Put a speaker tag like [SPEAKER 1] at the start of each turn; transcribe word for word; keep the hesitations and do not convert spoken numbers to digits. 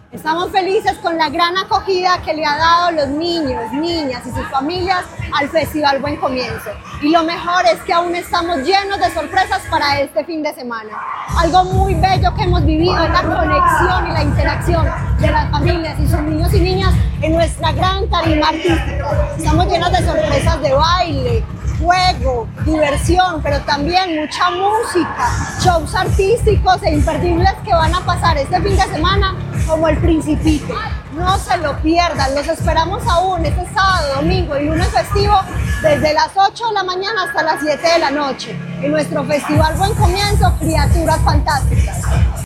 [SPEAKER 1] Estamos felices con la gran acogida que le ha dado los niños, niñas y sus familias al Festival Buen Comienzo. Y lo mejor es que aún estamos llenos de sorpresas para este fin de semana. Algo muy bello que hemos vivido es la conexión y la interacción de las familias y sus niños y niñas en nuestra gran tarima artística. Estamos llenos de sorpresas de baile, juego, diversión, pero también mucha música, shows artísticos e imperdibles que van a pasar este fin de semana como El Principito. No se lo pierdan, los esperamos aún este sábado, domingo y lunes festivo desde las ocho de la mañana hasta las siete de la noche en nuestro Festival Buen Comienzo, Criaturas Fantásticas.